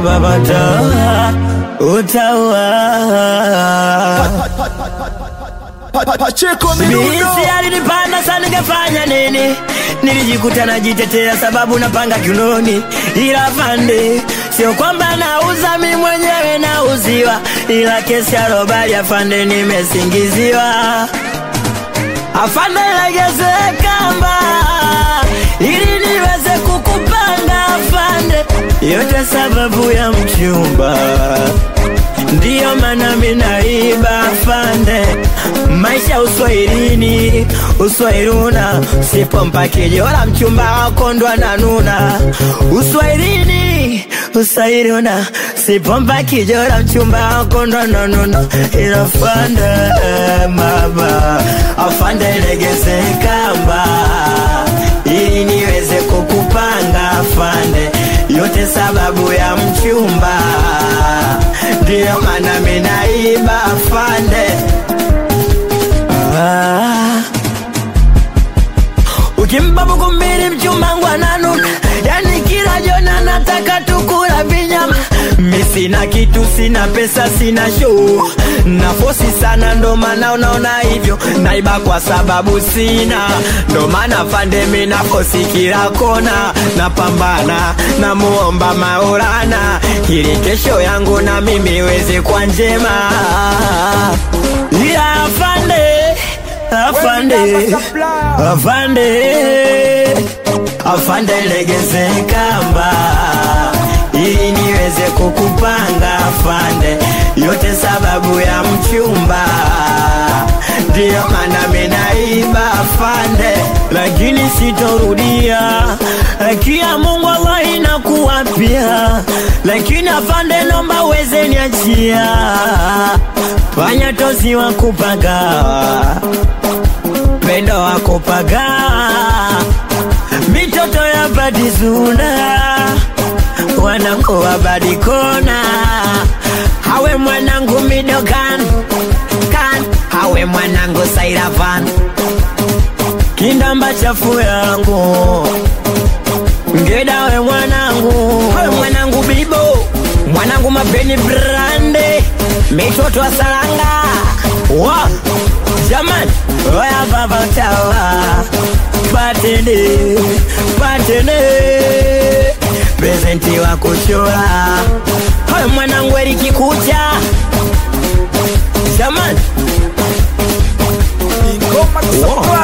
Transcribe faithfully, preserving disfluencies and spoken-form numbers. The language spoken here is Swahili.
baba utaua, utaua. Pacheko Midundo. Bisi alinipanda sana ningefanya nini? Nilijikuta najitetea sababu napanga kiunoni. Ila afande, sio kwamba nauza mimi mwenyewe nauziwa, ila kesi ya robali afande nimesingiziwa. Afande legeze kamba ili niweze kukupanga afande, yote sababu ya mchumba, ndiyo maana mimi naiba afande. Maisha uswahilini, uswahiluna, sipompa kijola mchumba wako ndo ananuna. Uswahilini, uswahiluna, sipompa kijola mchumba wako ndo ananuna. Ila afande mama, afande legeze kamba ili niweze kukupanga afande, yote sababu ya mchumba, ndiyo maana mimi naiba afande. Ah. Ukimpa buku mbili mchumba wangu ananuna, yani kila jona nataka tukula vinyama. Mimi sina kitu, sina pesa, sina show, nafosi sana ndo maana unaona hivyo. Naiba kwa sababu sina, ndo maana afande mimi nafosi kila kona. Napambana, namuomba Maulana ili kesho yangu na mimi iweze kuwa njema. Yeah, afande, afande, afande, afande legeze kamba ili niweze kukupanga afande, yote sababu ya mchumba, ndiyo maana mimi naiba afande. Lakini sitorudia, akia Mungu Allah inakuapia. Lakini afande nomba uweze niachia, fanya tozi wa kupaga, pendo wa kupaga, mitoto ya badizuna, wanangu wa badikona. Hawe mwanangu midogan kan, hawe mwanangu sairavan, kindamba chafu yangu ngeda. We mwanangu, hawe mwanangu bibo, mwanangu mapeni brande, mitoto wa salanga wa jamani. Oya baba utaua, patene, patene, presenti wa kuchora. Hawe mwanangu Eriki Kucha jamani. Ingoma